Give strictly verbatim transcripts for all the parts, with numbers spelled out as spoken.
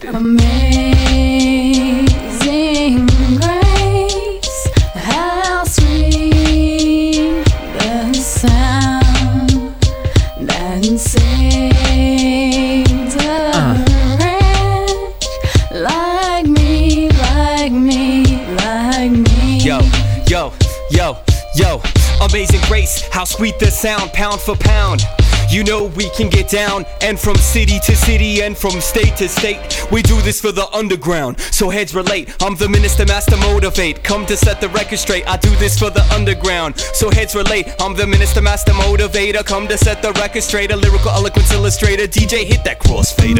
Amazing grace, how sweet the sound that saved a wretch like me, like me, like me. Yo, yo, yo, yo. Amazing grace, how sweet the sound, pound for pound. You know we can get down, and from city to city and from state to state, we do this for the underground, so heads relate. I'm the minister, master motivate, come to set the record straight. I do this for the underground, so heads relate. I'm the minister, master motivator, come to set the record straight. A lyrical eloquence illustrator, D J hit that crossfader.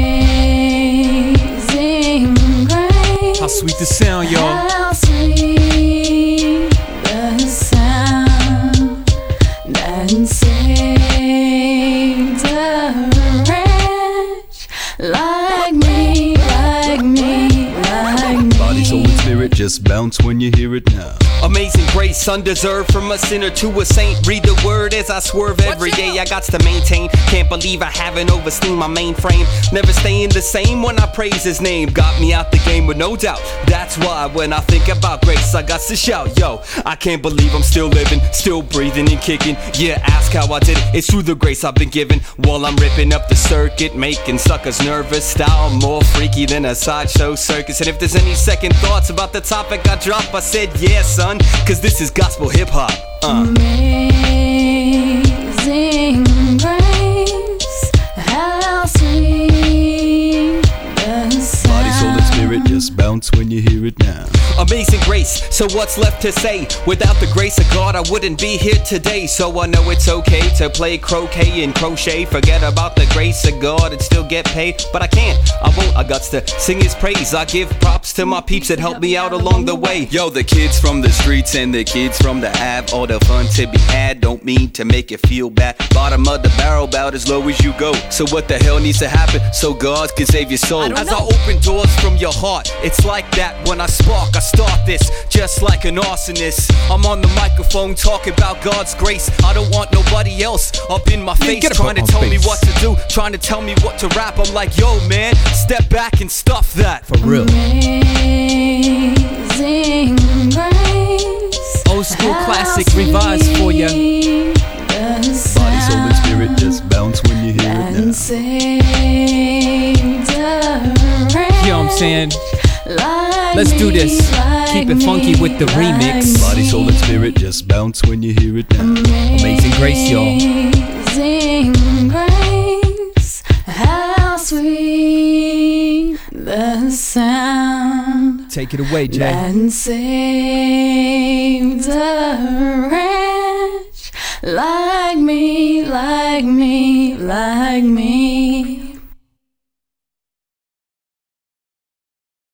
Amazing grace, How sweet the sound, y'all. how sweet the sound that saved a wretch like me, like me, like me. Body, soul, and spirit just bounce when you hear it now. Amazing grace, undeserved, from a sinner to a saint. Read the word as I swerve every day. I got to maintain. Can't believe I haven't oversteamed my mainframe. Never staying the same when I praise his name. Got me out the game with no doubt. That's why when I think about grace, I got to shout, yo, I can't believe I'm still living, still breathing and kicking. Yeah, ask how I did it. It's through the grace I've been given. While I'm ripping up the circuit, making suckers nervous. Style more freaky than a sideshow circus. And if there's any second thoughts about the topic I drop, I said yeah, son, cause this is gospel hip-hop. uh. Amazing grace, how sweet the sound. Body, soul, and spirit just bounce when you hear it now. Amazing grace, so what's left to say? Without the grace of God, I wouldn't be here today. So I know it's okay to play croquet and crochet. Forget about the grace of God and still get paid. But I can't, I won't, I got to sing his praise. I give props to my peeps that helped me out along the way. Yo, the kids from the streets and the kids from the Ave, all the fun to be had, don't mean to make you feel bad. Bottom of the barrel, about as low as you go. So what the hell needs to happen so God can save your soul? As I open doors from your heart, it's like that when I spark, I start this just like an arsonist. I'm on the microphone talking about God's grace. I don't want nobody else up in my face trying to tell me what to do, trying to tell me what to rap. I'm like, yo man, step back and stuff that. For real. Amazing grace, Old school classic revised for ya. Body, soul, and spirit just bounce when you hear it now. You know what I'm saying? Let's do this. Keep it funky with the remix. Body, soul, and spirit just bounce when you hear it now. Amazing grace, y'all. Amazing grace, how sweet the sound Take it away, Jay. that saved a wretch like me, like me, like me.